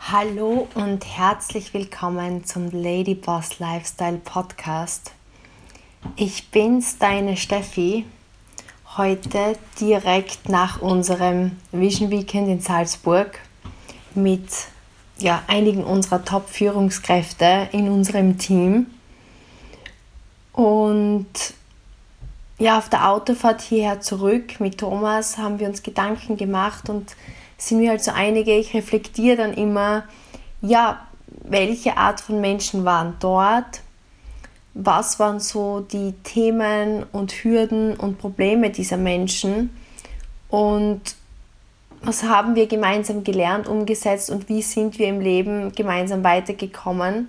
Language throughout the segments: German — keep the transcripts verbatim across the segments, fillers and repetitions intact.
Hallo und herzlich willkommen zum Lady Boss Lifestyle Podcast. Ich bin's, deine Steffi, heute direkt nach unserem Vision Weekend in Salzburg mit ja, einigen unserer Top-Führungskräfte in unserem Team. Und ja, auf der Autofahrt hierher zurück mit Thomas haben wir uns Gedanken gemacht und sind wir halt so einige, ich reflektiere dann immer, ja, welche Art von Menschen waren dort, was waren so die Themen und Hürden und Probleme dieser Menschen und was haben wir gemeinsam gelernt, umgesetzt und wie sind wir im Leben gemeinsam weitergekommen.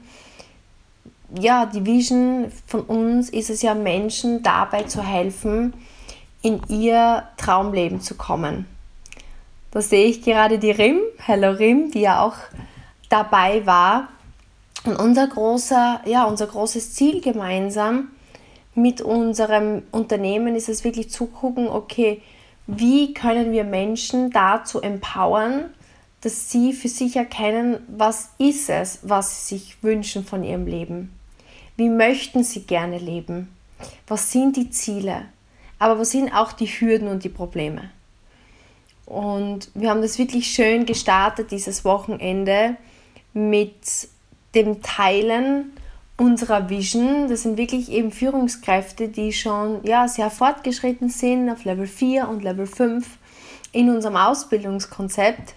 Ja, die Vision von uns ist es ja, Menschen dabei zu helfen, in ihr Traumleben zu kommen. Da sehe ich gerade die Rim, Hello Rim, die ja auch dabei war. Und unser, großer, ja, unser großes Ziel gemeinsam mit unserem Unternehmen ist es wirklich zu gucken, okay, wie können wir Menschen dazu empowern, dass sie für sich erkennen, was ist es, was sie sich wünschen von ihrem Leben. Wie möchten sie gerne leben? Was sind die Ziele? Aber was sind auch die Hürden und die Probleme? Und wir haben das wirklich schön gestartet, dieses Wochenende, mit dem Teilen unserer Vision. Das sind wirklich eben Führungskräfte, die schon ja, sehr fortgeschritten sind auf Level vier und Level fünf in unserem Ausbildungskonzept.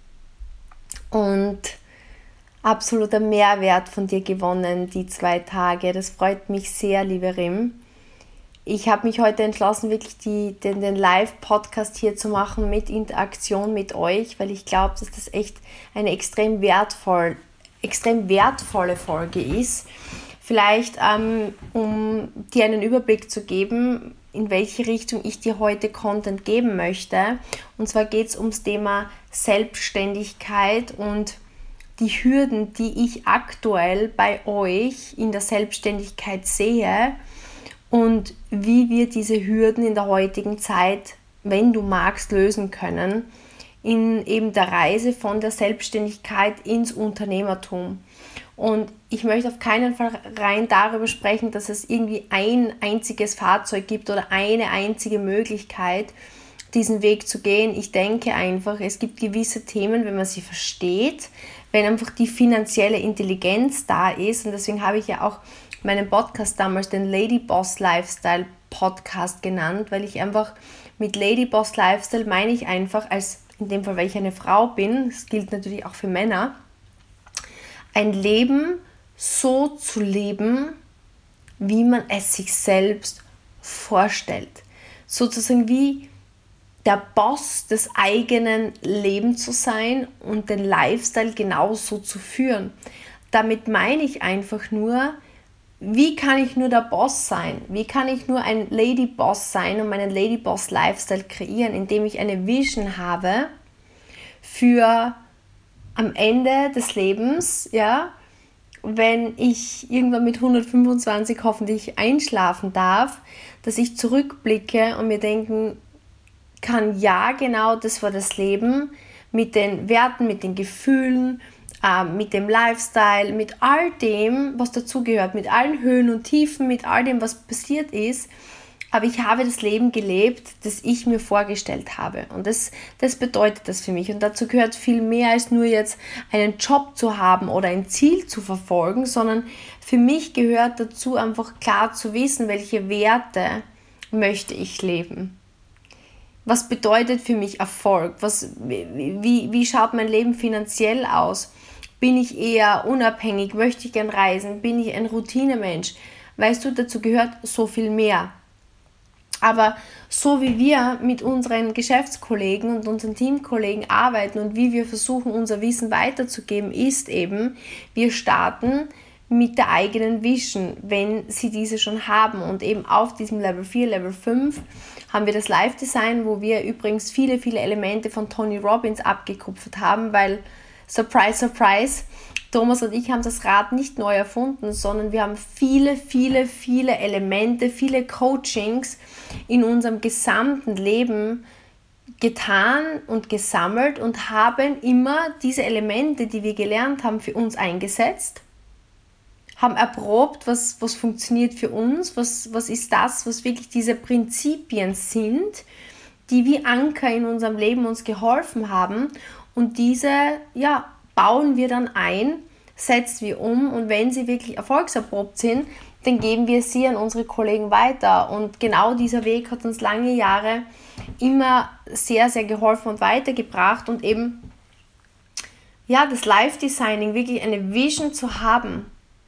Und absoluter Mehrwert von dir gewonnen, die zwei Tage. Das freut mich sehr, liebe Rim. Ich habe mich heute entschlossen, wirklich die, den, den Live-Podcast hier zu machen mit Interaktion mit euch, weil ich glaube, dass das echt eine extrem, wertvoll, extrem wertvolle Folge ist. Vielleicht, ähm, um dir einen Überblick zu geben, in welche Richtung ich dir heute Content geben möchte. Und zwar geht es ums Thema Selbstständigkeit und die Hürden, die ich aktuell bei euch in der Selbstständigkeit sehe. Und wie wir diese Hürden in der heutigen Zeit, wenn du magst, lösen können, in eben der Reise von der Selbstständigkeit ins Unternehmertum. Und ich möchte auf keinen Fall rein darüber sprechen, dass es irgendwie ein einziges Fahrzeug gibt oder eine einzige Möglichkeit, diesen Weg zu gehen. Ich denke einfach, es gibt gewisse Themen, wenn man sie versteht, wenn einfach die finanzielle Intelligenz da ist. Und deswegen habe ich ja auch meinen Podcast damals den Lady Boss Lifestyle Podcast genannt, weil ich einfach mit Lady Boss Lifestyle meine ich einfach, als in dem Fall, weil ich eine Frau bin, das gilt natürlich auch für Männer, ein Leben so zu leben, wie man es sich selbst vorstellt. Sozusagen wie der Boss des eigenen Lebens zu sein und den Lifestyle genauso zu führen. Damit meine ich einfach nur, wie kann ich nur der Boss sein? Wie kann ich nur ein Lady Boss sein und meinen Lady Boss Lifestyle kreieren, indem ich eine Vision habe für am Ende des Lebens, ja, wenn ich irgendwann mit hundertfünfundzwanzig hoffentlich einschlafen darf, dass ich zurückblicke und mir denken kann, ja, genau, das war das Leben mit den Werten, mit den Gefühlen, mit dem Lifestyle, mit all dem, was dazugehört, mit allen Höhen und Tiefen, mit all dem, was passiert ist. Aber ich habe das Leben gelebt, das ich mir vorgestellt habe. Und das, das bedeutet das für mich. Und dazu gehört viel mehr als nur jetzt einen Job zu haben oder ein Ziel zu verfolgen, sondern für mich gehört dazu einfach klar zu wissen, welche Werte möchte ich leben. Was bedeutet für mich Erfolg? Was, wie, wie schaut mein Leben finanziell aus? Bin ich eher unabhängig? Möchte ich gern reisen? Bin ich ein Routinemensch? Weißt du, dazu gehört so viel mehr. Aber so wie wir mit unseren Geschäftskollegen und unseren Teamkollegen arbeiten und wie wir versuchen, unser Wissen weiterzugeben, ist eben, wir starten mit der eigenen Vision, wenn sie diese schon haben. Und eben auf diesem Level vier, Level fünf haben wir das Live-Design, wo wir übrigens viele, viele Elemente von Tony Robbins abgekupfert haben, weil Surprise, surprise, Thomas und ich haben das Rad nicht neu erfunden, sondern wir haben viele, viele, viele Elemente, viele Coachings in unserem gesamten Leben getan und gesammelt und haben immer diese Elemente, die wir gelernt haben, für uns eingesetzt, haben erprobt, was, was funktioniert für uns, was, was ist das, was wirklich diese Prinzipien sind, die wie Anker in unserem Leben uns geholfen haben, und diese, ja, bauen wir dann ein, setzen wir um, und wenn sie wirklich erfolgserprobt sind, dann geben wir sie an unsere Kollegen weiter. Und genau dieser Weg hat uns lange Jahre immer sehr, sehr geholfen und weitergebracht, und eben, ja, das Live-Designing, wirklich eine Vision zu haben,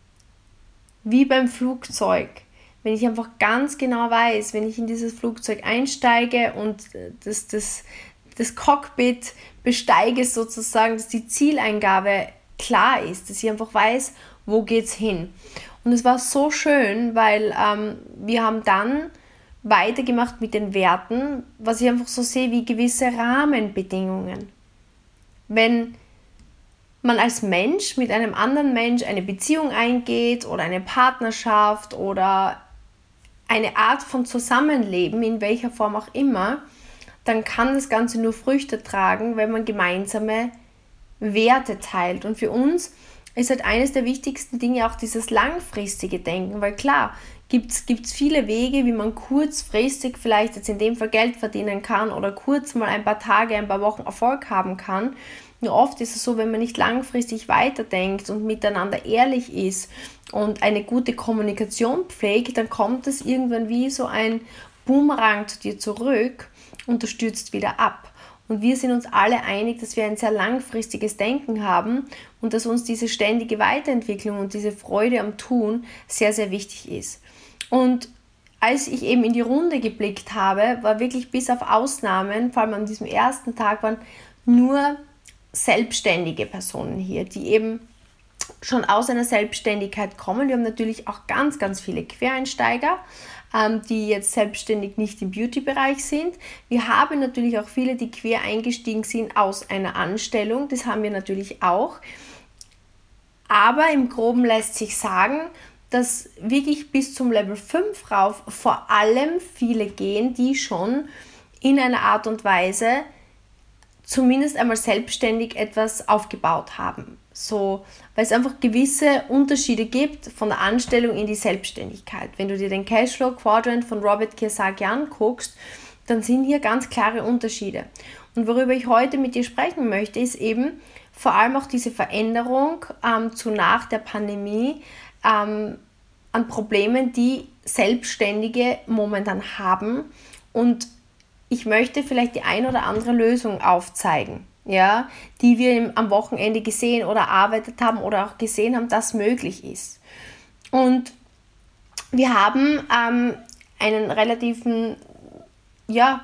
wie beim Flugzeug. Wenn ich einfach ganz genau weiß, wenn ich in dieses Flugzeug einsteige und das, das, das Cockpit besteige sozusagen, dass die Zieleingabe klar ist, dass ich einfach weiß, wo geht's hin. Und es war so schön, weil ähm, wir haben dann weitergemacht mit den Werten, was ich einfach so sehe wie gewisse Rahmenbedingungen. Wenn man als Mensch mit einem anderen Mensch eine Beziehung eingeht oder eine Partnerschaft oder eine Art von Zusammenleben, in welcher Form auch immer, dann kann das Ganze nur Früchte tragen, wenn man gemeinsame Werte teilt. Und für uns ist halt eines der wichtigsten Dinge auch dieses langfristige Denken, weil klar, gibt es viele Wege, wie man kurzfristig vielleicht jetzt in dem Fall Geld verdienen kann oder kurz mal ein paar Tage, ein paar Wochen Erfolg haben kann. Nur oft ist es so, wenn man nicht langfristig weiterdenkt und miteinander ehrlich ist und eine gute Kommunikation pflegt, dann kommt es irgendwann wie so ein Boomerang zu dir zurück und du stürzt wieder ab. Und wir sind uns alle einig, dass wir ein sehr langfristiges Denken haben und dass uns diese ständige Weiterentwicklung und diese Freude am Tun sehr, sehr wichtig ist. Und als ich eben in die Runde geblickt habe, war wirklich bis auf Ausnahmen, vor allem an diesem ersten Tag, waren nur selbstständige Personen hier, die eben schon aus einer Selbstständigkeit kommen. Wir haben natürlich auch ganz, ganz viele Quereinsteiger, ähm, die jetzt selbstständig nicht im Beauty-Bereich sind. Wir haben natürlich auch viele, die quer eingestiegen sind aus einer Anstellung. Das haben wir natürlich auch. Aber im Groben lässt sich sagen, dass wirklich bis zum Level fünf rauf vor allem viele gehen, die schon in einer Art und Weise zumindest einmal selbstständig etwas aufgebaut haben. So, weil es einfach gewisse Unterschiede gibt von der Anstellung in die Selbstständigkeit. Wenn du dir den Cashflow Quadrant von Robert Kiyosaki anguckst, dann sind hier ganz klare Unterschiede. Und worüber ich heute mit dir sprechen möchte, ist eben vor allem auch diese Veränderung ähm, zu nach der Pandemie ähm, an Problemen, die Selbstständige momentan haben, und ich möchte vielleicht die ein oder andere Lösung aufzeigen, ja, die wir am Wochenende gesehen oder erarbeitet haben oder auch gesehen haben, dass möglich ist. Und wir haben ähm, einen relativen, ja,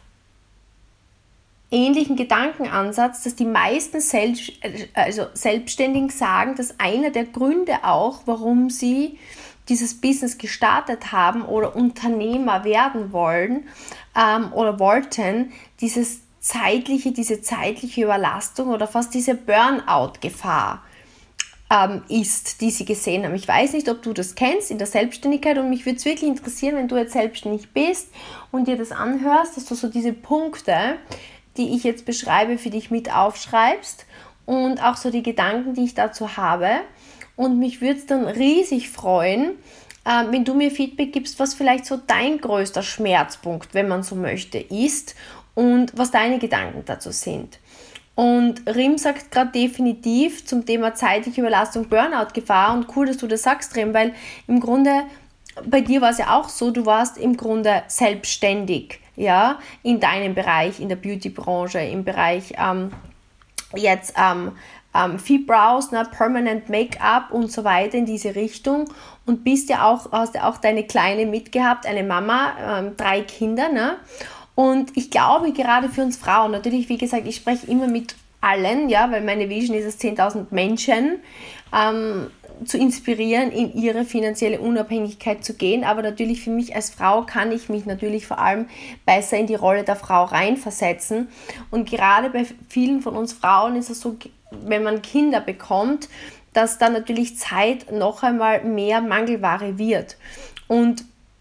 ähnlichen Gedankenansatz, dass die meisten Selbst, also Selbstständigen sagen, dass einer der Gründe auch, warum sie dieses Business gestartet haben oder Unternehmer werden wollen ähm, oder wollten, dieses zeitliche, diese zeitliche Überlastung oder fast diese Burnout-Gefahr ähm, ist, die sie gesehen haben. Ich weiß nicht, ob du das kennst in der Selbstständigkeit, und mich würde es wirklich interessieren, wenn du jetzt selbstständig bist und dir das anhörst, dass du so diese Punkte, die ich jetzt beschreibe, für dich mit aufschreibst und auch so die Gedanken, die ich dazu habe. Und mich würde es dann riesig freuen, äh, wenn du mir Feedback gibst, was vielleicht so dein größter Schmerzpunkt, wenn man so möchte, ist und was deine Gedanken dazu sind. Und Rim sagt gerade definitiv zum Thema zeitliche Überlastung, Burnout-Gefahr, und cool, dass du das sagst, Rim, weil im Grunde, bei dir war es ja auch so, du warst im Grunde selbstständig, ja, in deinem Bereich, in der Beauty-Branche, im Bereich ähm, jetzt ähm, ähm, Fibrows, ne, Permanent Make-up und so weiter in diese Richtung, und bist ja auch, hast ja auch deine Kleine mitgehabt, eine Mama, ähm, drei Kinder, ne? Und ich glaube, gerade für uns Frauen, natürlich, wie gesagt, ich spreche immer mit allen, ja, weil meine Vision ist es, zehntausend Menschen ähm, zu inspirieren, in ihre finanzielle Unabhängigkeit zu gehen. Aber natürlich für mich als Frau kann ich mich natürlich vor allem besser in die Rolle der Frau reinversetzen. Und gerade bei vielen von uns Frauen ist es so, wenn man Kinder bekommt, dass dann natürlich Zeit noch einmal mehr Mangelware wird. Und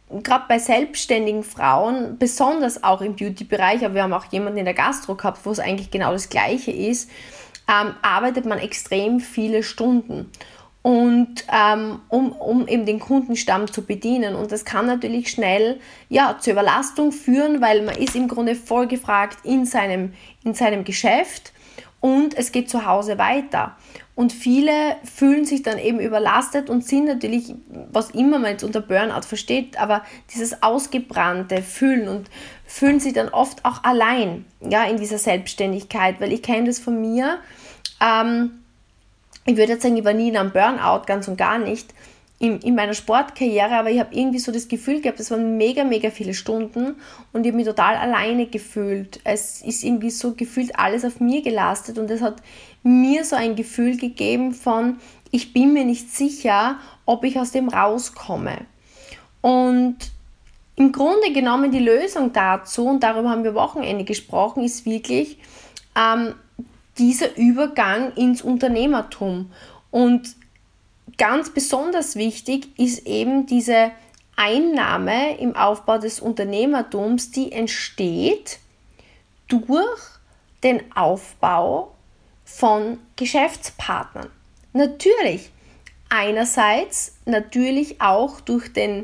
gerade bei selbstständigen Frauen, besonders auch im Beauty-Bereich, aber wir haben auch jemanden in der Gastro gehabt, wo es eigentlich genau das Gleiche ist, ähm, arbeitet man extrem viele Stunden. Und ähm, um, um eben den Kundenstamm zu bedienen. Und das kann natürlich schnell ja, zur Überlastung führen, weil man ist im Grunde voll gefragt in seinem, in seinem Geschäft und es geht zu Hause weiter. Und viele fühlen sich dann eben überlastet und sind natürlich, was immer man jetzt unter Burnout versteht, aber dieses ausgebrannte Fühlen und fühlen sich dann oft auch allein, ja, in dieser Selbstständigkeit, weil ich kenne das von mir. Ähm, ich würde jetzt sagen, ich war nie in einem Burnout, ganz und gar nicht, in, in meiner Sportkarriere, aber ich habe irgendwie so das Gefühl gehabt, es waren mega, mega viele Stunden und ich habe mich total alleine gefühlt. Es ist irgendwie so gefühlt alles auf mir gelastet und es hat mir so ein Gefühl gegeben von, ich bin mir nicht sicher, ob ich aus dem rauskomme. Und im Grunde genommen die Lösung dazu, und darüber haben wir am Wochenende gesprochen, ist wirklich ähm, dieser Übergang ins Unternehmertum. Und ganz besonders wichtig ist eben diese Einnahme im Aufbau des Unternehmertums, die entsteht durch den Aufbau von Geschäftspartnern. Natürlich, einerseits natürlich auch durch den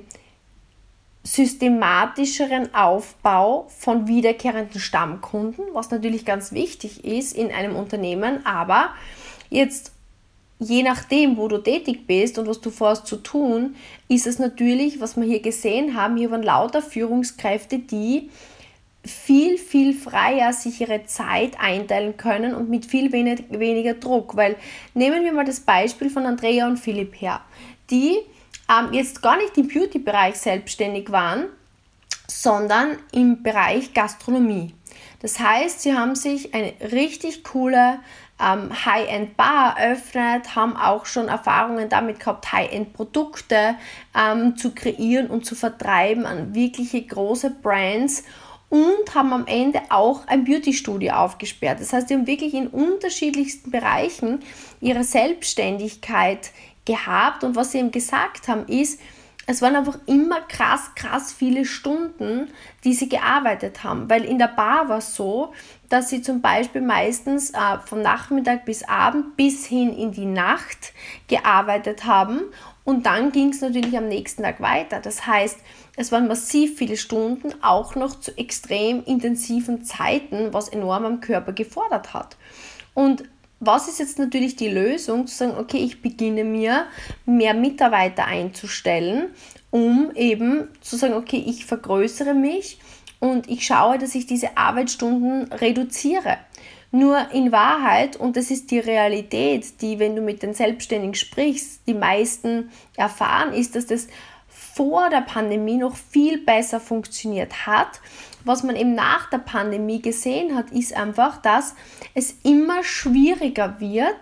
systematischeren Aufbau von wiederkehrenden Stammkunden, was natürlich ganz wichtig ist in einem Unternehmen, aber jetzt je nachdem, wo du tätig bist und was du vorhast zu tun, ist es natürlich, was wir hier gesehen haben, hier waren lauter Führungskräfte, die viel, viel freier sich ihre Zeit einteilen können und mit viel wenig, weniger Druck, weil nehmen wir mal das Beispiel von Andrea und Philipp her, die ähm, jetzt gar nicht im Beauty-Bereich selbstständig waren, sondern im Bereich Gastronomie. Das heißt, sie haben sich eine richtig coole ähm, High-End-Bar eröffnet, haben auch schon Erfahrungen damit gehabt, High-End-Produkte ähm, zu kreieren und zu vertreiben an wirkliche große Brands und haben am Ende auch ein Beauty-Studio aufgesperrt. Das heißt, sie haben wirklich in unterschiedlichsten Bereichen ihre Selbstständigkeit gehabt und was sie eben gesagt haben ist, es waren einfach immer krass, krass viele Stunden, die sie gearbeitet haben, weil in der Bar war es so, dass sie zum Beispiel meistens äh, vom Nachmittag bis Abend bis hin in die Nacht gearbeitet haben und dann ging es natürlich am nächsten Tag weiter. Das heißt, es waren massiv viele Stunden, auch noch zu extrem intensiven Zeiten, was enorm am Körper gefordert hat. Und was ist jetzt natürlich die Lösung, zu sagen, okay, ich beginne mir mehr Mitarbeiter einzustellen, um eben zu sagen, okay, ich vergrößere mich und ich schaue, dass ich diese Arbeitsstunden reduziere. Nur in Wahrheit, und das ist die Realität, die, wenn du mit den Selbstständigen sprichst, die meisten erfahren, ist, dass das vor der Pandemie noch viel besser funktioniert hat. Was man eben nach der Pandemie gesehen hat, ist einfach, dass es immer schwieriger wird,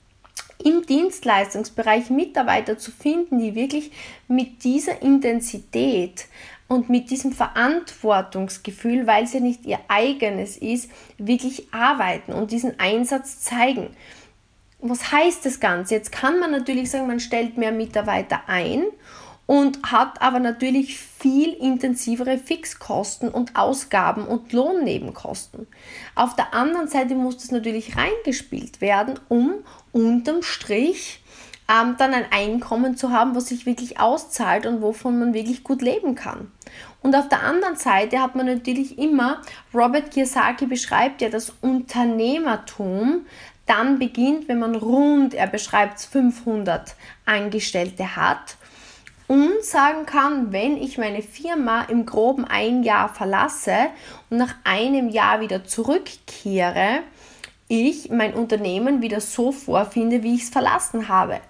im Dienstleistungsbereich Mitarbeiter zu finden, die wirklich mit dieser Intensität und mit diesem Verantwortungsgefühl, weil es ja nicht ihr eigenes ist, wirklich arbeiten und diesen Einsatz zeigen. Was heißt das Ganze? Jetzt kann man natürlich sagen, man stellt mehr Mitarbeiter ein und hat aber natürlich viel intensivere Fixkosten und Ausgaben und Lohnnebenkosten. Auf der anderen Seite muss das natürlich reingespielt werden, um unterm Strich ähm, dann ein Einkommen zu haben, was sich wirklich auszahlt und wovon man wirklich gut leben kann. Und auf der anderen Seite hat man natürlich immer, Robert Kiyosaki beschreibt ja das Unternehmertum, dann beginnt, wenn man rund, er beschreibt es, fünfhundert Angestellte hat, und sagen kann, wenn ich meine Firma im Groben ein Jahr verlasse und nach einem Jahr wieder zurückkehre, ich mein Unternehmen wieder so vorfinde, wie ich es verlassen habe.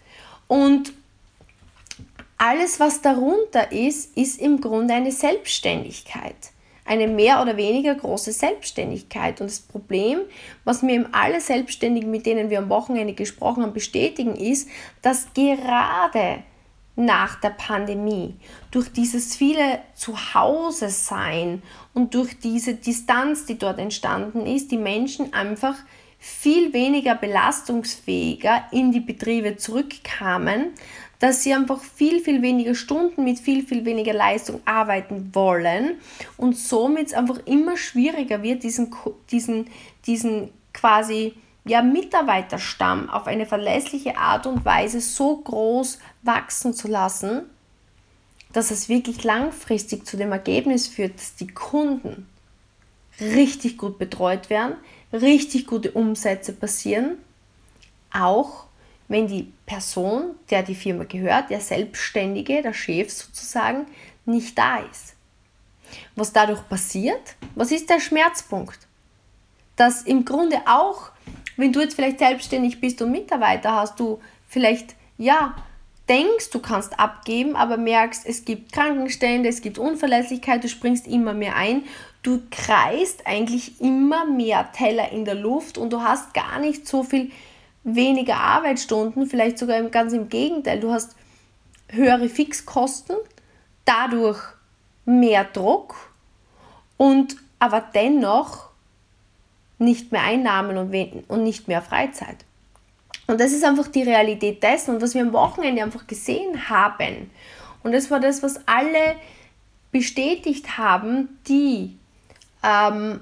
Und alles, was darunter ist, ist im Grunde eine Selbstständigkeit. Eine mehr oder weniger große Selbstständigkeit. Und das Problem, was mir eben alle Selbstständigen, mit denen wir am Wochenende gesprochen haben, bestätigen, ist, dass gerade nach der Pandemie, durch dieses viele Zuhause sein und durch diese Distanz, die dort entstanden ist, die Menschen einfach viel weniger belastungsfähiger in die Betriebe zurückkamen, dass sie einfach viel, viel weniger Stunden mit viel, viel weniger Leistung arbeiten wollen und somit es einfach immer schwieriger wird, diesen, diesen, diesen quasi ja, Mitarbeiterstamm auf eine verlässliche Art und Weise so groß wachsen zu lassen, dass es wirklich langfristig zu dem Ergebnis führt, dass die Kunden richtig gut betreut werden, richtig gute Umsätze passieren, auch wenn die Person, der die Firma gehört, der Selbstständige, der Chef sozusagen, nicht da ist. Was dadurch passiert, was ist der Schmerzpunkt? Dass im Grunde auch, wenn du jetzt vielleicht selbstständig bist und Mitarbeiter hast, du vielleicht, ja, denkst, du kannst abgeben, aber merkst, es gibt Krankenstände, es gibt Unverlässlichkeit, du springst immer mehr ein, du kreist eigentlich immer mehr Teller in der Luft und du hast gar nicht so viel weniger Arbeitsstunden, vielleicht sogar ganz im Gegenteil, du hast höhere Fixkosten, dadurch mehr Druck und aber dennoch nicht mehr Einnahmen und, und nicht mehr Freizeit. Und das ist einfach die Realität dessen und was wir am Wochenende einfach gesehen haben. Und das war das, was alle bestätigt haben, die ähm,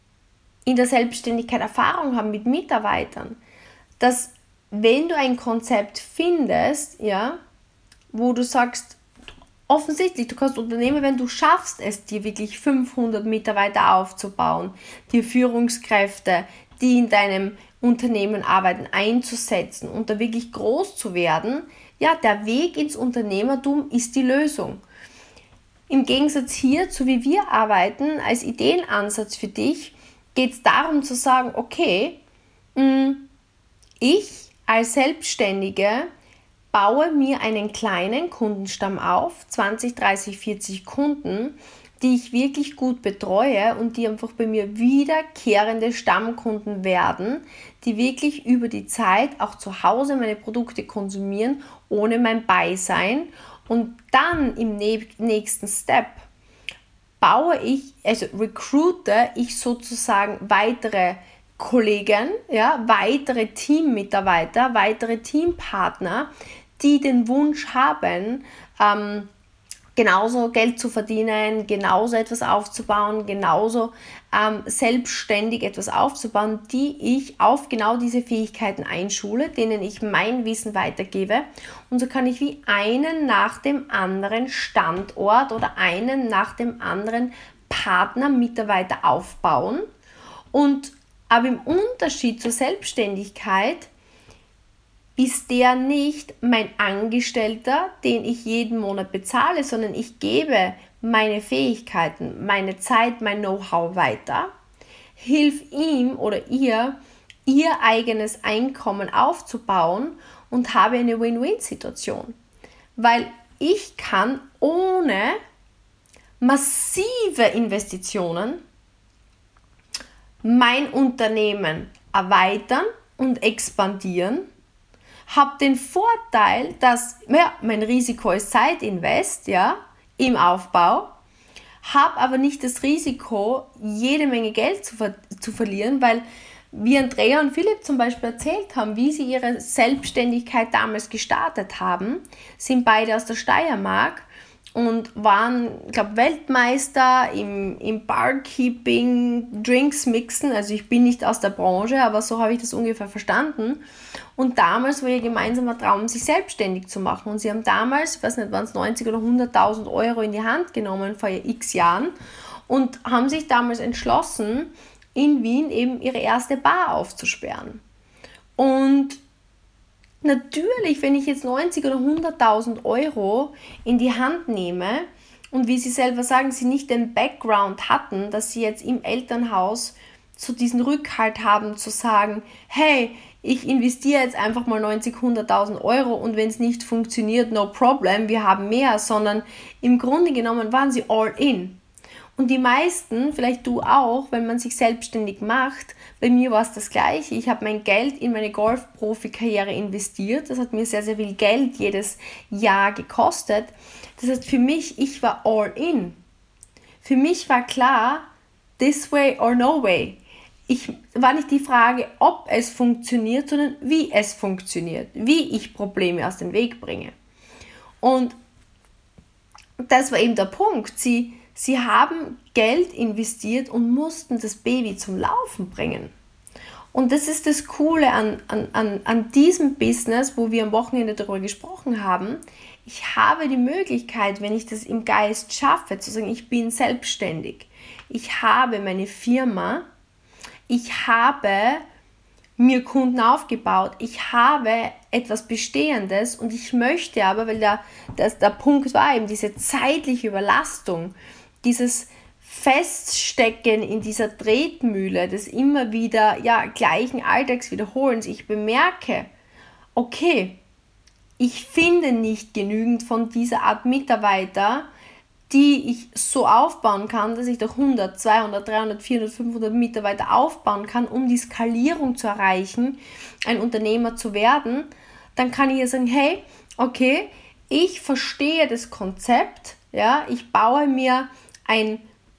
in der Selbstständigkeit Erfahrung haben mit Mitarbeitern, dass wenn du ein Konzept findest, ja, wo du sagst, offensichtlich, du kannst Unternehmen, wenn du schaffst es, dir wirklich fünfhundert Mitarbeiter aufzubauen, dir Führungskräfte, die in deinem Unternehmen arbeiten, einzusetzen und da wirklich groß zu werden, ja, der Weg ins Unternehmertum ist die Lösung. Im Gegensatz hierzu, wie wir arbeiten, als Ideenansatz für dich, geht es darum zu sagen, okay, mh, ich als Selbstständige baue mir einen kleinen Kundenstamm auf, zwanzig, dreißig, vierzig Kunden, die ich wirklich gut betreue und die einfach bei mir wiederkehrende Stammkunden werden, die wirklich über die Zeit auch zu Hause meine Produkte konsumieren, ohne mein Beisein. Und dann im nächsten Step baue ich, also recruite ich sozusagen weitere Kollegen, ja, weitere Teammitarbeiter, weitere Teampartner, die den Wunsch haben, ähm, genauso Geld zu verdienen, genauso etwas aufzubauen, genauso ähm, selbstständig etwas aufzubauen, die ich auf genau diese Fähigkeiten einschule, denen ich mein Wissen weitergebe. Und so kann ich wie einen nach dem anderen Standort oder einen nach dem anderen Partner, Mitarbeiter aufbauen. Und aber im Unterschied zur Selbstständigkeit ist der nicht mein Angestellter, den ich jeden Monat bezahle, sondern ich gebe meine Fähigkeiten, meine Zeit, mein Know-how weiter, hilf ihm oder ihr, ihr eigenes Einkommen aufzubauen und habe eine Win-Win-Situation. Weil ich kann ohne massive Investitionen mein Unternehmen erweitern und expandieren, habe den Vorteil, dass ja, mein Risiko ist Zeitinvest, ja, im Aufbau, habe aber nicht das Risiko, jede Menge Geld zu, ver- zu verlieren, weil wie Andrea und Philipp zum Beispiel erzählt haben, wie sie ihre Selbstständigkeit damals gestartet haben, sind beide aus der Steiermark und waren, ich glaube, Weltmeister im, im Barkeeping, Drinks mixen. Also ich bin nicht aus der Branche, aber so habe ich das ungefähr verstanden. Und damals war ihr gemeinsamer Traum, sich selbstständig zu machen. Und sie haben damals, ich weiß nicht, waren es neunzig oder hunderttausend Euro in die Hand genommen vor x Jahren und haben sich damals entschlossen, in Wien eben ihre erste Bar aufzusperren. Und natürlich, wenn ich jetzt neunzig oder hunderttausend Euro in die Hand nehme und wie sie selber sagen, sie nicht den Background hatten, dass sie jetzt im Elternhaus so diesen Rückhalt haben zu sagen, hey, ich investiere jetzt einfach mal neunzig, hunderttausend Euro und wenn es nicht funktioniert, no problem, wir haben mehr, sondern im Grunde genommen waren sie all in. Und die meisten, vielleicht du auch, wenn man sich selbstständig macht, bei mir war es das Gleiche. Ich habe mein Geld in meine Golf-Profi-Karriere investiert. Das hat mir sehr, sehr viel Geld jedes Jahr gekostet. Das heißt, für mich, ich war all in. Für mich war klar, this way or no way. Ich war nicht die Frage, ob es funktioniert, sondern wie es funktioniert, wie ich Probleme aus dem Weg bringe. Und das war eben der Punkt. Sie, sie haben Geld investiert und mussten das Baby zum Laufen bringen. Und das ist das Coole an, an, an, an diesem Business, wo wir am Wochenende darüber gesprochen haben. Ich habe die Möglichkeit, wenn ich das im Geist schaffe, zu sagen, ich bin selbstständig. Ich habe meine Firma, ich habe mir Kunden aufgebaut, ich habe etwas Bestehendes und ich möchte aber, weil der, das, der Punkt war eben diese zeitliche Überlastung, dieses Feststecken in dieser Tretmühle, des immer wieder ja, gleichen Alltagswiederholens. Ich bemerke, okay, ich finde nicht genügend von dieser Art Mitarbeiter, die ich so aufbauen kann, dass ich doch hundert, zweihundert, dreihundert, vierhundert, fünfhundert Mitarbeiter aufbauen kann, um die Skalierung zu erreichen, ein Unternehmer zu werden. Dann kann ich ja sagen, hey, okay, ich verstehe das Konzept, ja, ich baue mir ein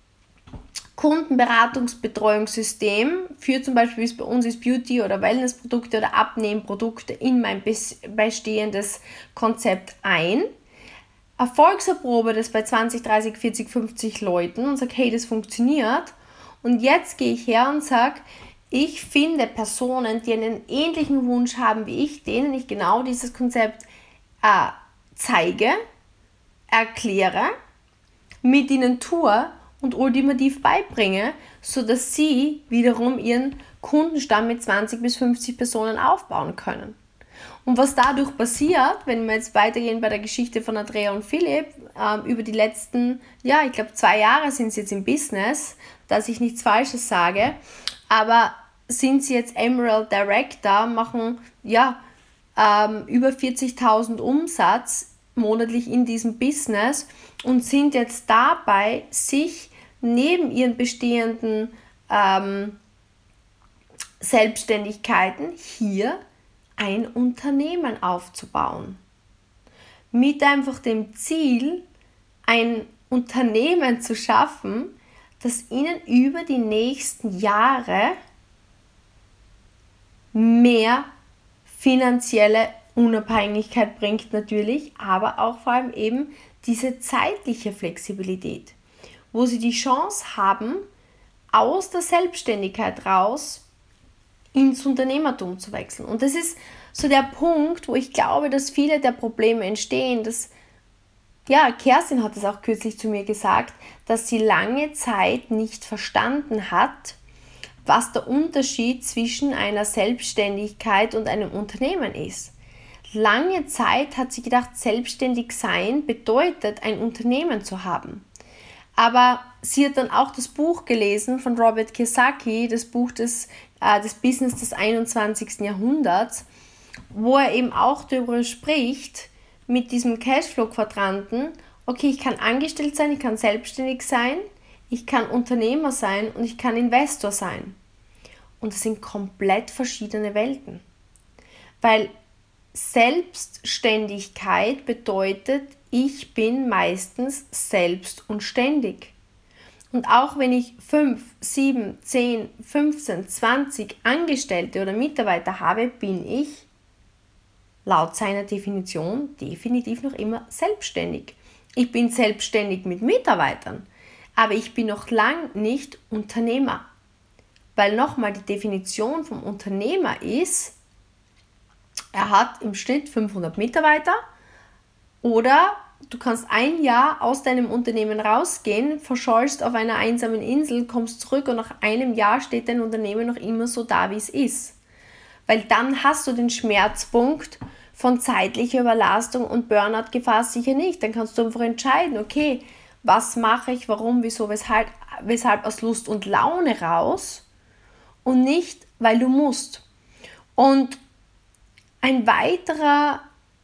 Kundenberatungsbetreuungssystem für zum Beispiel, wie es bei uns ist, Beauty- oder Wellnessprodukte oder Abnehmprodukte in mein bestehendes Konzept ein. Erfolgserprobe das bei zwanzig, dreißig, vierzig, fünfzig Leuten und sage, hey, das funktioniert. Und jetzt gehe ich her und sage, ich finde Personen, die einen ähnlichen Wunsch haben wie ich, denen ich genau dieses Konzept äh, zeige, erkläre, mit ihnen tue und ultimativ beibringe, sodass sie wiederum ihren Kundenstamm mit zwanzig bis fünfzig Personen aufbauen können. Und was dadurch passiert, wenn wir jetzt weitergehen bei der Geschichte von Andrea und Philipp, äh, über die letzten, ja, ich glaube zwei Jahre sind sie jetzt im Business, dass ich nichts Falsches sage, aber sind sie jetzt Emerald Director, machen ja ähm, über vierzigtausend Umsatz monatlich in diesem Business und sind jetzt dabei, sich neben ihren bestehenden ähm, Selbstständigkeiten hier ein Unternehmen aufzubauen. Mit einfach dem Ziel, ein Unternehmen zu schaffen, das ihnen über die nächsten Jahre mehr finanzielle Unabhängigkeit bringt natürlich, aber auch vor allem eben diese zeitliche Flexibilität, wo sie die Chance haben, aus der Selbstständigkeit raus ins Unternehmertum zu wechseln. Und das ist so der Punkt, wo ich glaube, dass viele der Probleme entstehen, dass, ja, Kerstin hat es auch kürzlich zu mir gesagt, dass sie lange Zeit nicht verstanden hat, was der Unterschied zwischen einer Selbstständigkeit und einem Unternehmen ist. Lange Zeit hat sie gedacht, selbstständig sein bedeutet, ein Unternehmen zu haben. Aber sie hat dann auch das Buch gelesen von Robert Kiyosaki, das Buch des, äh, des Business des einundzwanzigsten Jahrhunderts, wo er eben auch darüber spricht, mit diesem Cashflow-Quadranten, okay, ich kann angestellt sein, ich kann selbstständig sein, ich kann Unternehmer sein und ich kann Investor sein. Und das sind komplett verschiedene Welten. Weil Selbstständigkeit bedeutet, ich bin meistens selbst und ständig. Und auch wenn ich fünf, sieben, zehn, fünfzehn, zwanzig Angestellte oder Mitarbeiter habe, bin ich laut seiner Definition definitiv noch immer selbstständig. Ich bin selbstständig mit Mitarbeitern, aber ich bin noch lang nicht Unternehmer. Weil nochmal die Definition vom Unternehmer ist, er hat im Schnitt fünfhundert Mitarbeiter oder du kannst ein Jahr aus deinem Unternehmen rausgehen, verschollst auf einer einsamen Insel, kommst zurück und nach einem Jahr steht dein Unternehmen noch immer so da, wie es ist. Weil dann hast du den Schmerzpunkt von zeitlicher Überlastung und Burnout-Gefahr sicher nicht. Dann kannst du einfach entscheiden, okay, was mache ich, warum, wieso, weshalb, weshalb aus Lust und Laune raus und nicht, weil du musst. Und ein weiterer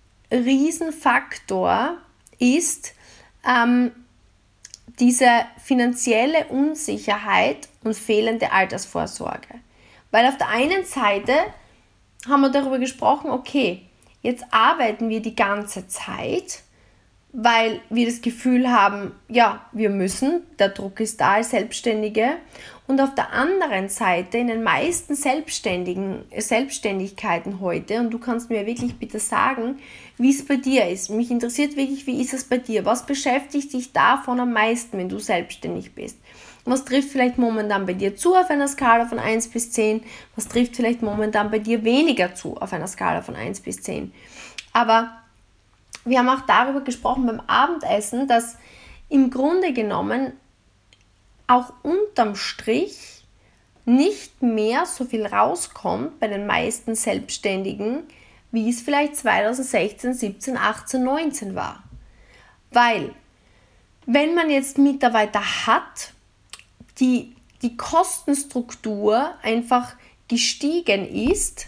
Riesenfaktor ist ähm, diese finanzielle Unsicherheit und fehlende Altersvorsorge. Weil auf der einen Seite haben wir darüber gesprochen, okay, jetzt arbeiten wir die ganze Zeit weil wir das Gefühl haben, ja, wir müssen, der Druck ist da als Selbstständige. Und auf der anderen Seite, in den meisten Selbstständigen, Selbstständigkeiten heute, und du kannst mir wirklich bitte sagen, wie es bei dir ist. Mich interessiert wirklich, wie ist es bei dir? Was beschäftigt dich davon am meisten, wenn du selbstständig bist? Was trifft vielleicht momentan bei dir zu auf einer Skala von eins bis zehn? Was trifft vielleicht momentan bei dir weniger zu auf einer Skala von eins bis zehn? Aber wir haben auch darüber gesprochen beim Abendessen, dass im Grunde genommen auch unterm Strich nicht mehr so viel rauskommt bei den meisten Selbstständigen, wie es vielleicht zwanzig sechzehn, siebzehn, achtzehn, neunzehn war. Weil, wenn man jetzt Mitarbeiter hat, die, die Kostenstruktur einfach gestiegen ist,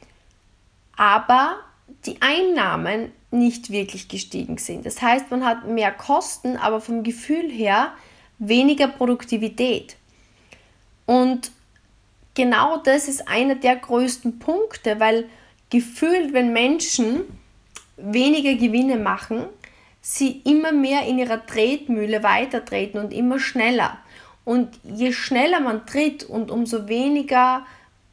aber die Einnahmen nicht wirklich gestiegen sind. Das heißt, man hat mehr Kosten, aber vom Gefühl her weniger Produktivität. Und genau das ist einer der größten Punkte, weil gefühlt, wenn Menschen weniger Gewinne machen, sie immer mehr in ihrer Tretmühle weitertreten und immer schneller. Und je schneller man tritt und umso weniger,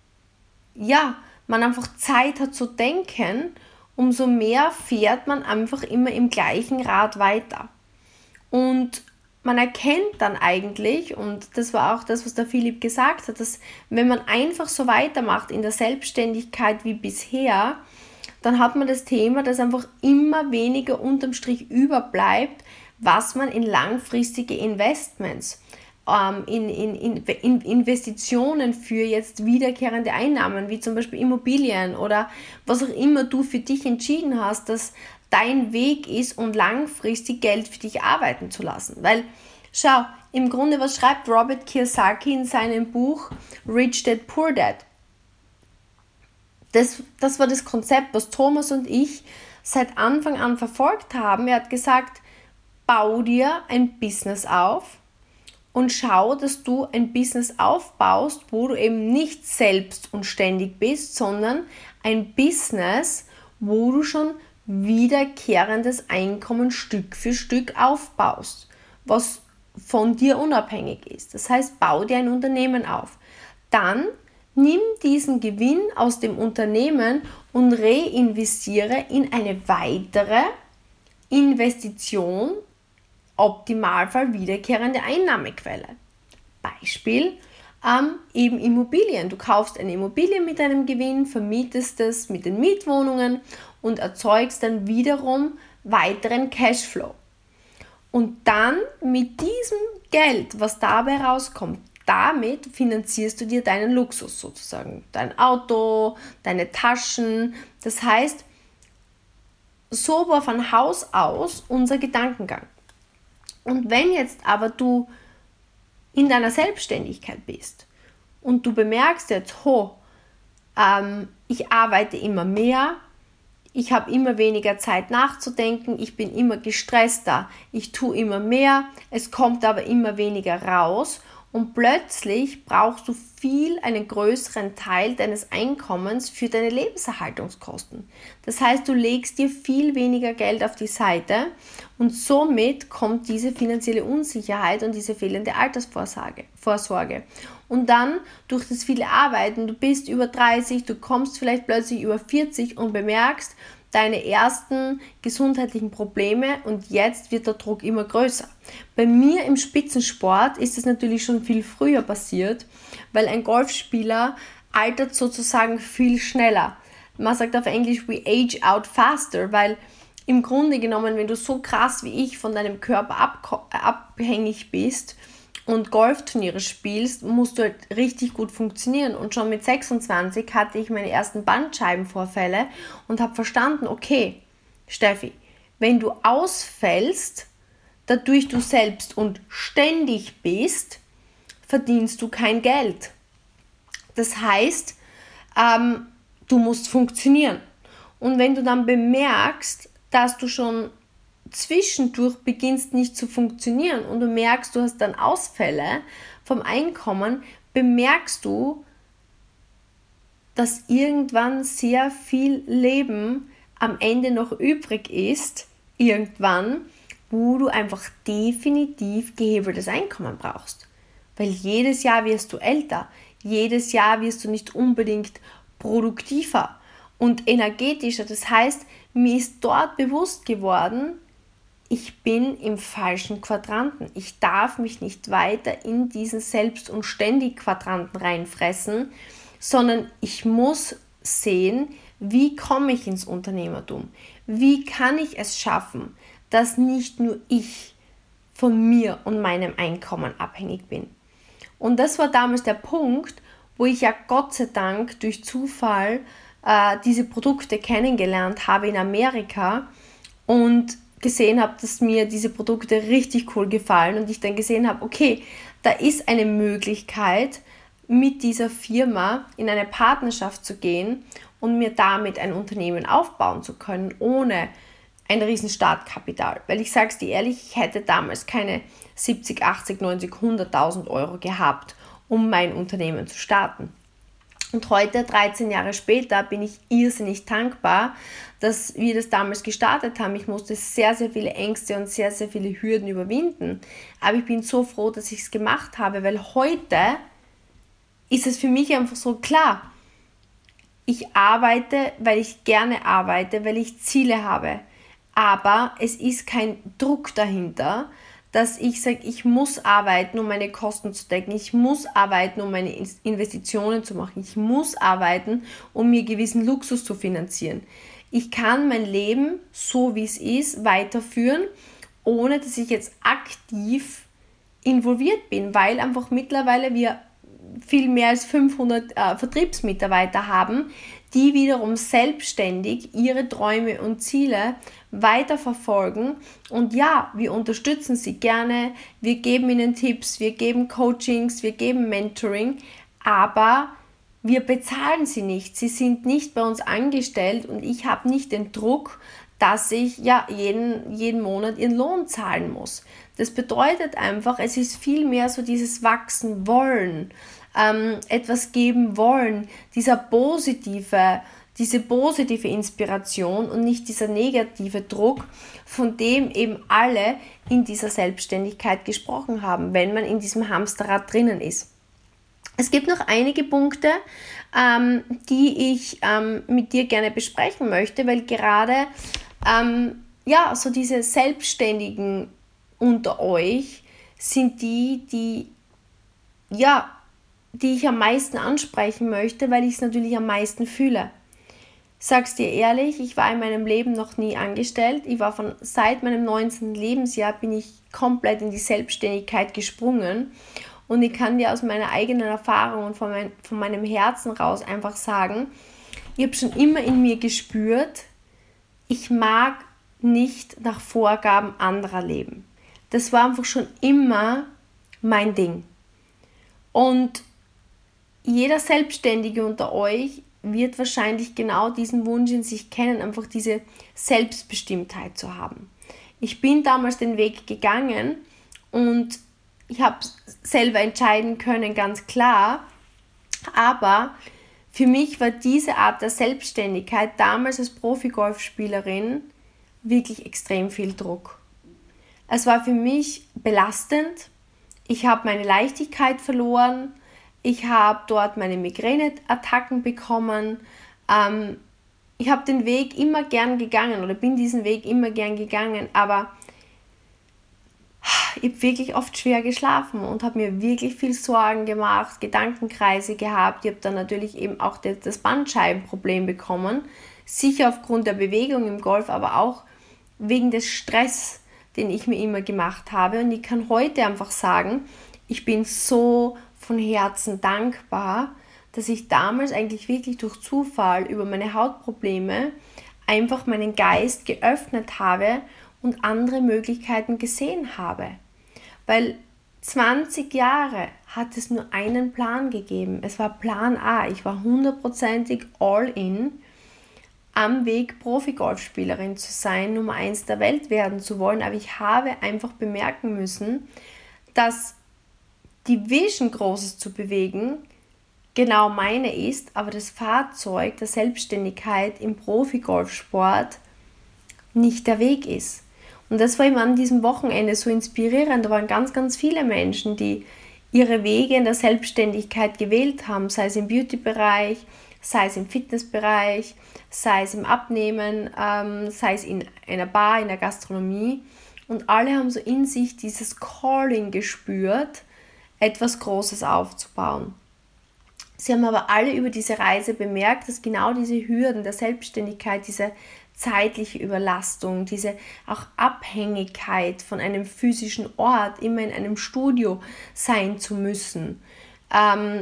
ja, man einfach Zeit hat zu denken, umso mehr fährt man einfach immer im gleichen Rad weiter. Und man erkennt dann eigentlich, und das war auch das, was der Philipp gesagt hat, dass wenn man einfach so weitermacht in der Selbstständigkeit wie bisher, dann hat man das Thema, dass einfach immer weniger unterm Strich überbleibt, was man in langfristige Investments, ähm, in, in, in, in Investitionen für jetzt wiederkehrende Einnahmen, wie zum Beispiel Immobilien oder was auch immer du für dich entschieden hast, dass dein Weg ist und langfristig Geld für dich arbeiten zu lassen. Weil, schau, im Grunde, was schreibt Robert Kiyosaki in seinem Buch Rich Dad Poor Dad? Das, das war das Konzept, was Thomas und ich seit Anfang an verfolgt haben. Er hat gesagt, bau dir ein Business auf und schau, dass du ein Business aufbaust, wo du eben nicht selbst und ständig bist, sondern ein Business, wo du schon wiederkehrendes Einkommen Stück für Stück aufbaust, was von dir unabhängig ist. Das heißt, bau dir ein Unternehmen auf. Dann nimm diesen Gewinn aus dem Unternehmen und reinvestiere in eine weitere Investition, Optimalfall wiederkehrende Einnahmequelle. Beispiel ähm, eben Immobilien. Du kaufst eine Immobilie mit einem Gewinn, vermietest es mit den Mietwohnungen und erzeugst dann wiederum weiteren Cashflow. Und dann mit diesem Geld, was dabei rauskommt, damit finanzierst du dir deinen Luxus sozusagen. Dein Auto, deine Taschen. Das heißt, so war von Haus aus unser Gedankengang. Und wenn jetzt aber du in deiner Selbstständigkeit bist und du bemerkst jetzt, ho, ähm, ich arbeite immer mehr, ich habe immer weniger Zeit nachzudenken, ich bin immer gestresster, ich tue immer mehr, es kommt aber immer weniger raus und plötzlich brauchst du viel, einen größeren Teil deines Einkommens für deine Lebenserhaltungskosten. Das heißt, du legst dir viel weniger Geld auf die Seite und somit kommt diese finanzielle Unsicherheit und diese fehlende Altersvorsorge. Vorsorge. Und dann durch das viele Arbeiten, du bist über dreißig, du kommst vielleicht plötzlich über vierzig und bemerkst deine ersten gesundheitlichen Probleme und jetzt wird der Druck immer größer. Bei mir im Spitzensport ist es natürlich schon viel früher passiert, weil ein Golfspieler altert sozusagen viel schneller. Man sagt auf Englisch, we age out faster, weil im Grunde genommen, wenn du so krass wie ich von deinem Körper ab- abhängig bist und Golfturniere spielst, musst du halt richtig gut funktionieren. Und schon mit sechsundzwanzig hatte ich meine ersten Bandscheibenvorfälle und habe verstanden, okay, Steffi, wenn du ausfällst, dadurch du selbst und ständig bist, verdienst du kein Geld. Das heißt, ähm, du musst funktionieren. Und wenn du dann bemerkst, dass du schon zwischendurch beginnst nicht zu funktionieren und du merkst, du hast dann Ausfälle vom Einkommen, bemerkst du, dass irgendwann sehr viel Leben am Ende noch übrig ist, irgendwann, wo du einfach definitiv gehebeltes Einkommen brauchst. Weil jedes Jahr wirst du älter, jedes Jahr wirst du nicht unbedingt produktiver und energetischer. Das heißt, mir ist dort bewusst geworden, ich bin im falschen Quadranten. Ich darf mich nicht weiter in diesen Selbst- und Ständig-Quadranten reinfressen, sondern ich muss sehen, wie komme ich ins Unternehmertum? Wie kann ich es schaffen, dass nicht nur ich von mir und meinem Einkommen abhängig bin? Und das war damals der Punkt, wo ich ja Gott sei Dank durch Zufall äh, diese Produkte kennengelernt habe in Amerika und gesehen habe, dass mir diese Produkte richtig cool gefallen und ich dann gesehen habe, okay, da ist eine Möglichkeit, mit dieser Firma in eine Partnerschaft zu gehen und mir damit ein Unternehmen aufbauen zu können, ohne ein riesen Startkapital. Weil ich sage es dir ehrlich, ich hätte damals keine siebzig, achtzig, neunzig, hunderttausend Euro gehabt, um mein Unternehmen zu starten. Und heute, dreizehn Jahre später, bin ich irrsinnig dankbar, dass wir das damals gestartet haben. Ich musste sehr, sehr viele Ängste und sehr, sehr viele Hürden überwinden. Aber ich bin so froh, dass ich es gemacht habe, weil heute ist es für mich einfach so klar. Ich arbeite, weil ich gerne arbeite, weil ich Ziele habe. Aber es ist kein Druck dahinter, dass ich sage, ich muss arbeiten, um meine Kosten zu decken, ich muss arbeiten, um meine Investitionen zu machen, ich muss arbeiten, um mir gewissen Luxus zu finanzieren. Ich kann mein Leben, so wie es ist, weiterführen, ohne dass ich jetzt aktiv involviert bin, weil einfach mittlerweile wir viel mehr als fünfhundert äh, Vertriebsmitarbeiter haben, die wiederum selbstständig ihre Träume und Ziele weiterverfolgen. Und ja, wir unterstützen sie gerne, wir geben ihnen Tipps, wir geben Coachings, wir geben Mentoring, aber wir bezahlen sie nicht. Sie sind nicht bei uns angestellt und ich habe nicht den Druck, dass ich ja jeden, jeden Monat ihren Lohn zahlen muss. Das bedeutet einfach, es ist viel mehr so dieses Wachsen wollen, ähm, etwas geben wollen, dieser positive, diese positive Inspiration und nicht dieser negative Druck, von dem eben alle in dieser Selbstständigkeit gesprochen haben, wenn man in diesem Hamsterrad drinnen ist. Es gibt noch einige Punkte, ähm, die ich ähm, mit dir gerne besprechen möchte, weil gerade ähm, ja, so diese Selbstständigen unter euch sind die, die ja, die ich am meisten ansprechen möchte, weil ich es natürlich am meisten fühle. Sag's dir ehrlich, ich war in meinem Leben noch nie angestellt. Ich war von seit meinem neunzehnten Lebensjahr bin ich komplett in die Selbstständigkeit gesprungen und ich kann dir aus meiner eigenen Erfahrung und von, mein, von meinem Herzen raus einfach sagen, ich habe schon immer in mir gespürt, ich mag nicht nach Vorgaben anderer leben. Das war einfach schon immer mein Ding. Und jeder Selbstständige unter euch wird wahrscheinlich genau diesen Wunsch in sich kennen, einfach diese Selbstbestimmtheit zu haben. Ich bin damals den Weg gegangen und ich habe selber entscheiden können, ganz klar, aber für mich war diese Art der Selbstständigkeit damals als Profi-Golfspielerin wirklich extrem viel Druck. Es war für mich belastend, ich habe meine Leichtigkeit verloren, ich habe dort meine Migräneattacken bekommen, ähm, ich habe den Weg immer gern gegangen oder bin diesen Weg immer gern gegangen, aber ich habe wirklich oft schwer geschlafen und habe mir wirklich viel Sorgen gemacht, Gedankenkreise gehabt. Ich habe dann natürlich eben auch das Bandscheibenproblem bekommen, sicher aufgrund der Bewegung im Golf, aber auch wegen des Stress, den ich mir immer gemacht habe. Und ich kann heute einfach sagen, ich bin so von Herzen dankbar, dass ich damals eigentlich wirklich durch Zufall über meine Hautprobleme einfach meinen Geist geöffnet habe und andere Möglichkeiten gesehen habe. Weil zwanzig Jahre hat es nur einen Plan gegeben. Es war Plan A. Ich war hundertprozentig all in am Weg, Profi-Golfspielerin zu sein, Nummer eins der Welt werden zu wollen. Aber ich habe einfach bemerken müssen, dass die Vision Großes zu bewegen genau meine ist, aber das Fahrzeug der Selbstständigkeit im Profi-Golfsport nicht der Weg ist. Und das war eben an diesem Wochenende so inspirierend. Da waren ganz, ganz viele Menschen, die ihre Wege in der Selbstständigkeit gewählt haben, sei es im Beauty-Bereich, sei es im Fitnessbereich, sei es im Abnehmen, ähm, sei es in einer Bar, in der Gastronomie. Und alle haben so in sich dieses Calling gespürt, etwas Großes aufzubauen. Sie haben aber alle über diese Reise bemerkt, dass genau diese Hürden der Selbstständigkeit, diese zeitliche Überlastung, diese auch Abhängigkeit von einem physischen Ort, immer in einem Studio sein zu müssen, ähm,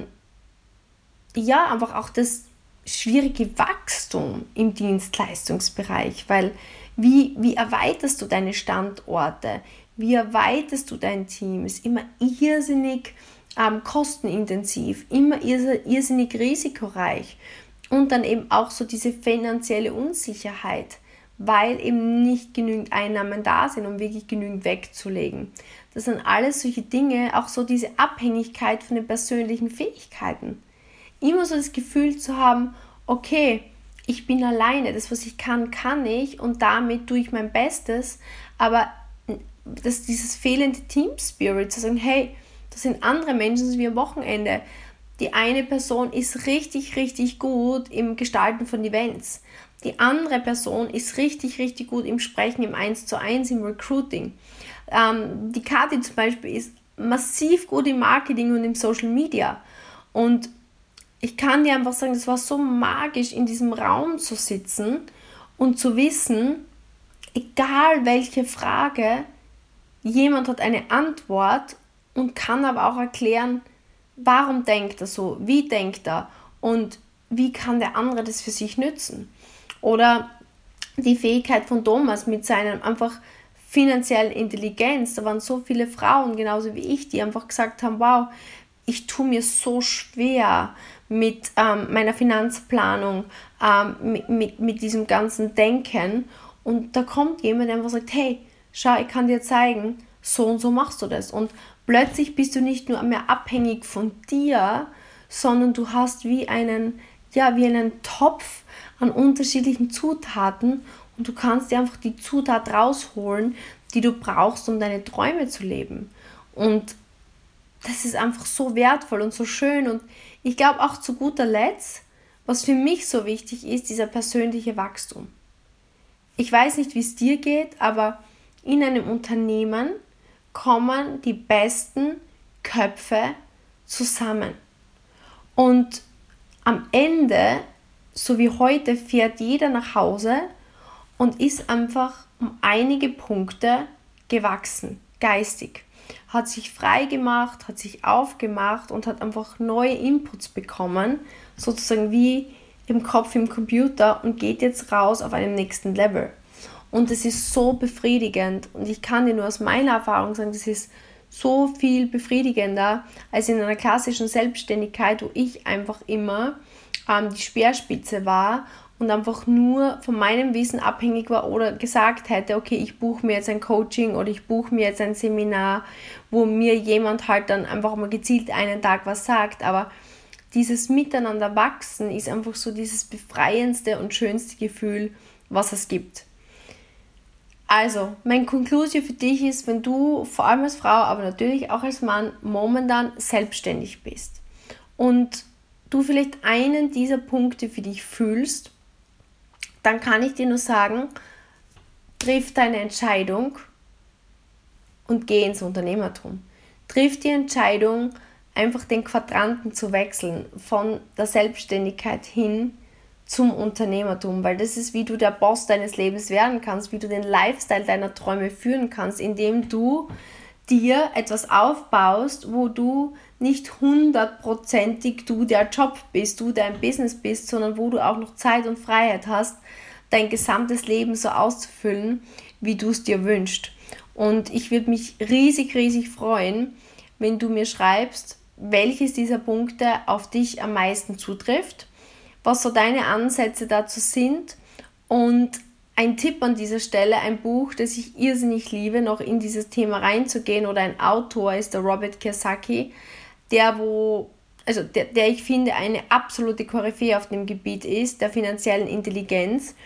ja, einfach auch das schwierige Wachstum im Dienstleistungsbereich, weil wie, wie erweiterst du deine Standorte, wie erweiterst du dein Team, ist immer irrsinnig ähm, kostenintensiv, immer irrsinnig risikoreich und dann eben auch so diese finanzielle Unsicherheit, weil eben nicht genügend Einnahmen da sind, um wirklich genügend wegzulegen. Das sind alles solche Dinge, auch so diese Abhängigkeit von den persönlichen Fähigkeiten. Immer so das Gefühl zu haben, okay, ich bin alleine, das, was ich kann, kann ich und damit tue ich mein Bestes, aber das, dieses fehlende Team-Spirit, zu sagen, hey, das sind andere Menschen, so wie am Wochenende. Die eine Person ist richtig, richtig gut im Gestalten von Events. Die andere Person ist richtig, richtig gut im Sprechen, im eins zu eins, im Recruiting. Ähm, die Kathi zum Beispiel ist massiv gut im Marketing und im Social Media. Und ich kann dir einfach sagen, das war so magisch, in diesem Raum zu sitzen und zu wissen, egal welche Frage, jemand hat eine Antwort und kann aber auch erklären, warum denkt er so, wie denkt er und wie kann der andere das für sich nützen. Oder die Fähigkeit von Thomas mit seiner einfach finanziellen Intelligenz. Da waren so viele Frauen, genauso wie ich, die einfach gesagt haben, wow, ich tue mir so schwer mit ähm, meiner Finanzplanung, ähm, mit, mit, mit diesem ganzen Denken. Und da kommt jemand, der einfach sagt, hey, schau, ich kann dir zeigen, so und so machst du das. Und plötzlich bist du nicht nur mehr abhängig von dir, sondern du hast wie einen, ja, wie einen Topf an unterschiedlichen Zutaten und du kannst dir einfach die Zutat rausholen, die du brauchst, um deine Träume zu leben. Und das ist einfach so wertvoll und so schön. Und ich glaube auch zu guter Letzt, was für mich so wichtig ist, dieser persönliche Wachstum. Ich weiß nicht, wie es dir geht, aber in einem Unternehmen kommen die besten Köpfe zusammen. Und am Ende, so wie heute, fährt jeder nach Hause und ist einfach um einige Punkte gewachsen, geistig. Hat sich frei gemacht, hat sich aufgemacht und hat einfach neue Inputs bekommen, sozusagen wie im Kopf im Computer und geht jetzt raus auf einem nächsten Level. Und das ist so befriedigend und ich kann dir nur aus meiner Erfahrung sagen, das ist so viel befriedigender als in einer klassischen Selbstständigkeit, wo ich einfach immer ähm, die Speerspitze war und einfach nur von meinem Wissen abhängig war oder gesagt hätte, okay, ich buche mir jetzt ein Coaching oder ich buche mir jetzt ein Seminar, wo mir jemand halt dann einfach mal gezielt einen Tag was sagt, aber dieses Miteinander wachsen ist einfach so dieses befreiendste und schönste Gefühl, was es gibt. Also, mein Konklusion für dich ist, wenn du vor allem als Frau, aber natürlich auch als Mann momentan selbstständig bist und du vielleicht einen dieser Punkte für dich fühlst, dann kann ich dir nur sagen, triff deine Entscheidung und geh ins Unternehmertum. Triff die Entscheidung, einfach den Quadranten zu wechseln, von der Selbstständigkeit hin zum Unternehmertum, weil das ist, wie du der Boss deines Lebens werden kannst, wie du den Lifestyle deiner Träume führen kannst, indem du dir etwas aufbaust, wo du nicht hundertprozentig du der Job bist, du dein Business bist, sondern wo du auch noch Zeit und Freiheit hast, dein gesamtes Leben so auszufüllen, wie du es dir wünschst. Und ich würde mich riesig, riesig freuen, wenn du mir schreibst, welches dieser Punkte auf dich am meisten zutrifft, was so deine Ansätze dazu sind. Und ein Tipp an dieser Stelle, ein Buch, das ich irrsinnig liebe, noch in dieses Thema reinzugehen, oder ein Autor ist der Robert Kiyosaki, der, wo, also der, der ich finde eine absolute Koryphäe auf dem Gebiet ist, der finanziellen Intelligenz.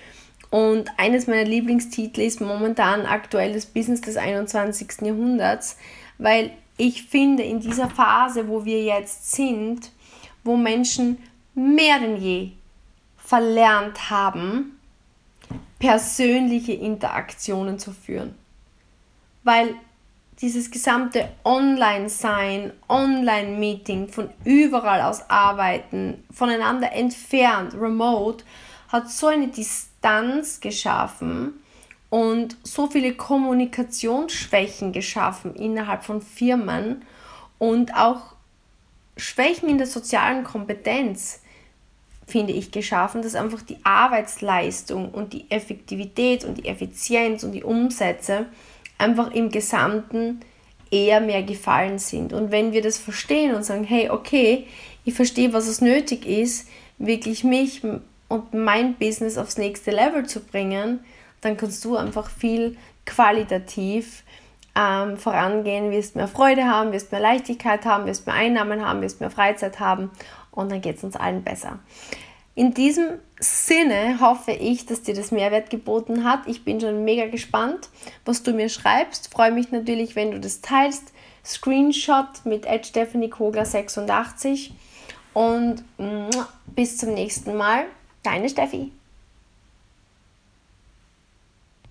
Und eines meiner Lieblingstitel ist momentan aktuell das Business des einundzwanzigsten Jahrhunderts, weil ich finde, in dieser Phase, wo wir jetzt sind, wo Menschen mehr denn je verlernt haben, persönliche Interaktionen zu führen. Weil dieses gesamte Online-Sein, Online-Meeting, von überall aus arbeiten, voneinander entfernt, remote, hat so eine Distanz geschaffen und so viele Kommunikationsschwächen geschaffen innerhalb von Firmen und auch Schwächen in der sozialen Kompetenz, finde ich, geschaffen, dass einfach die Arbeitsleistung und die Effektivität und die Effizienz und die Umsätze einfach im Gesamten eher mehr gefallen sind. Und wenn wir das verstehen und sagen, hey, okay, ich verstehe, was es nötig ist, wirklich mich und mein Business aufs nächste Level zu bringen, dann kannst du einfach viel qualitativ ähm, vorangehen, wirst mehr Freude haben, wirst mehr Leichtigkeit haben, wirst mehr Einnahmen haben, wirst mehr Freizeit haben und dann geht es uns allen besser. In diesem Sinne hoffe ich, dass dir das Mehrwert geboten hat. Ich bin schon mega gespannt, was du mir schreibst. Freue mich natürlich, wenn du das teilst. Screenshot mit at stephanie kogler sechsundachtzig und bis zum nächsten Mal. Deine Steffi.